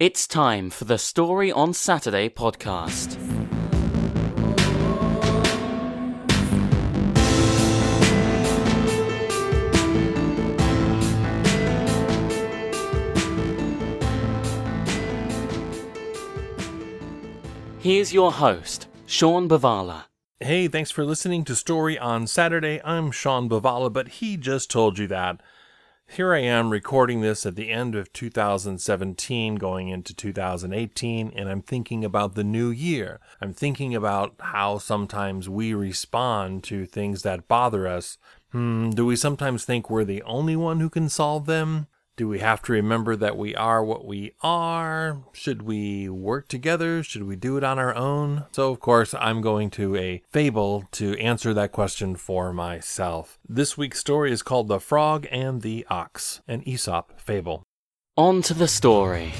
It's time for the Story on Saturday podcast. Here's your host, Sean Bavala. Hey, thanks for listening to Story on Saturday. I'm Sean Bavala, but he just told you that. Here I am recording this at the end of 2017, going into 2018, and I'm thinking about the new year. I'm thinking about how sometimes we respond to things that bother us. Do we sometimes think we're the only one who can solve them? Do we have to remember that we are what we are? Should we work together? Should we do it on our own? So, of course, I'm going to a fable to answer that question for myself. This week's story is called The Frog and the Ox, an Aesop fable. On to the story.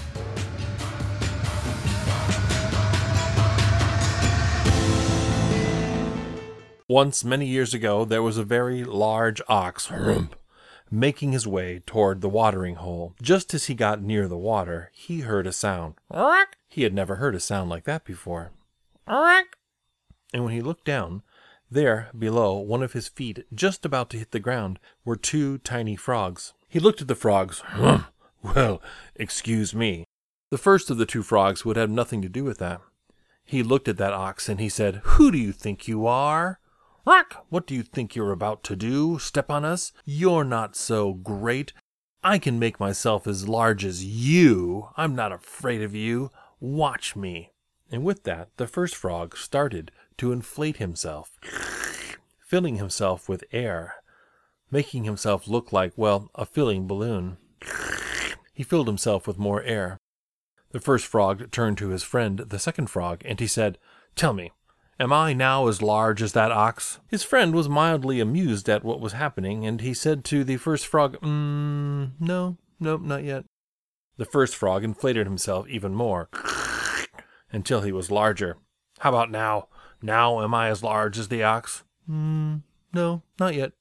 Once, many years ago, there was a very large ox, making his way toward the watering hole. Just as he got near the water, he heard a sound. He had never heard a sound like that before. And when he looked down, there, below, one of his feet, just about to hit the ground, were two tiny frogs. He looked at the frogs. Well, excuse me. The first of the two frogs would have nothing to do with that. He looked at that ox and he said, "Who do you think you are? What do you think you're about to do? Step on us? You're not so great. I can make myself as large as you. I'm not afraid of you. Watch me." And with that, the first frog started to inflate himself, filling himself with air, making himself look like, a filling balloon. He filled himself with more air. The first frog turned to his friend, the second frog, and he said, "Tell me, am I now as large as that ox?" His friend was mildly amused at what was happening, and he said to the first frog, No, not yet." The first frog inflated himself even more, until he was larger. "How about now? Now am I as large as the ox?" No, not yet."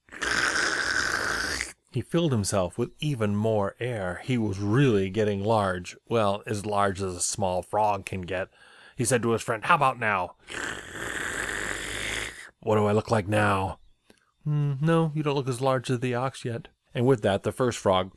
He filled himself with even more air. He was really getting large. Well, as large as a small frog can get. He said to his friend, "How about now? What do I look like now?" No, you don't look as large as the ox yet." And with that, the first frog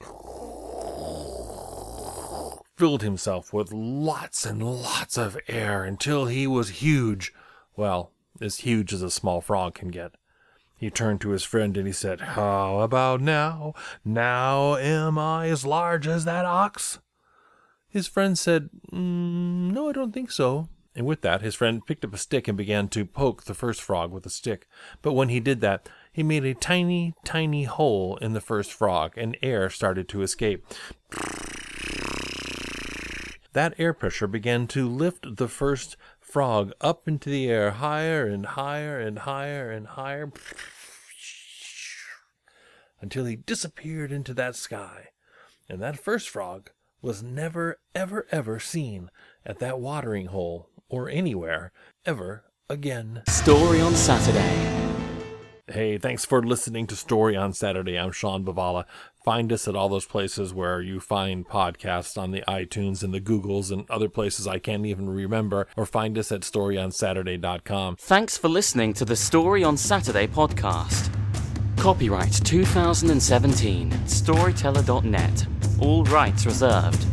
filled himself with lots and lots of air until he was huge. Well, as huge as a small frog can get. He turned to his friend and he said, "How about now? Now am I as large as that ox?" His friend said, "No, I don't think so." And with that, his friend picked up a stick and began to poke the first frog with a stick. But when he did that, he made a tiny, tiny hole in the first frog, and air started to escape. That air pressure began to lift the first frog up into the air, higher and higher and higher and higher, until he disappeared into that sky. And that first frog was never, ever, ever seen at that watering hole or anywhere ever again. Story on Saturday. Hey, thanks for listening to Story on Saturday. I'm Sean Bavala. Find us at all those places where you find podcasts on the iTunes and the Googles and other places I can't even remember, or find us at storyonsaturday.com. Thanks for listening to the Story on Saturday podcast. Copyright 2017, Storyteller.net. All rights reserved.